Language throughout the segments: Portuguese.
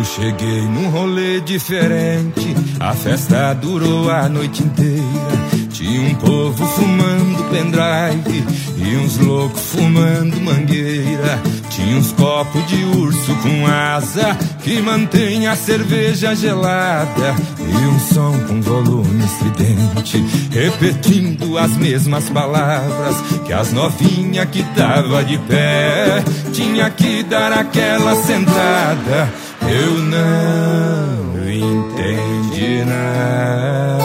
Eu cheguei num rolê diferente, a festa durou a noite inteira. Tinha um povo fumando pendrive e uns loucos fumando mangueira. Tinha uns copos de urso com asa que mantém a cerveja gelada, e um som com volume estridente repetindo as mesmas palavras que as novinhas que tava de pé tinha que dar aquela sentada. Eu não entendi nada.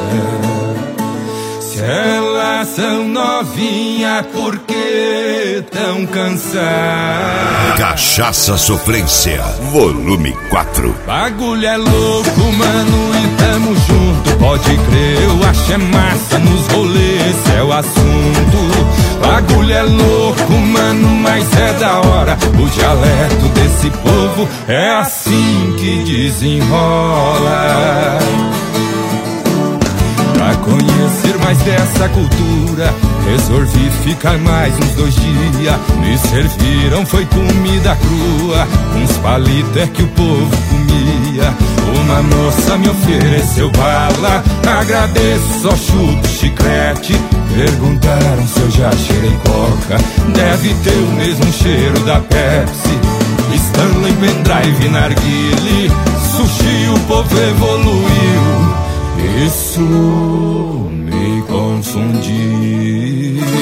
Se elas são novinhas, por que tão cansadas? Cachaça Sofrência, volume 4. Bagulho é louco, mano, e tamo junto. Pode crer, eu acho é massa nos rolês, esse é o assunto. Bagulho é louco, mano, mas é da hora. O dialeto desse povo é assim que desenrola. Pra conhecer mais dessa cultura, resolvi ficar mais uns 2 dias. Me serviram, foi comida crua, uns palitos é que o povo comia. Uma moça me ofereceu bala, agradeço, só chupo chiclete. Perguntaram se eu já cheirei coca, deve ter o mesmo cheiro da Pepsi. Stanley, pendrive, narguile, sushi, o povo evoluiu. Isso me confundiu.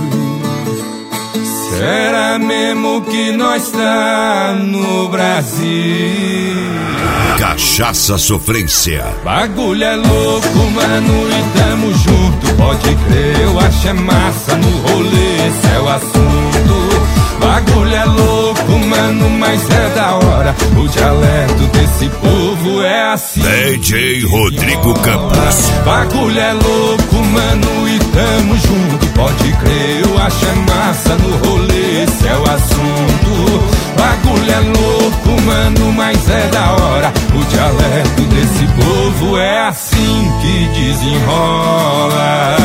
Será mesmo que nós tá no Brasil? Cachaça Sofrência. Bagulho é louco, mano, e tamo junto. Pode crer, eu acho é massa no rolê, esse é o assunto. Bagulho é louco, mano, mas é da hora. O dialeto desse povo é assim. DJ Rodrigo Campos. Bagulho é louco, mano, e tamo junto. Pode crer, eu acho é massa no rolê, esse é o assunto. Bagulho é louco, mano, mas é da hora. O dialeto desse povo é assim que desenrola.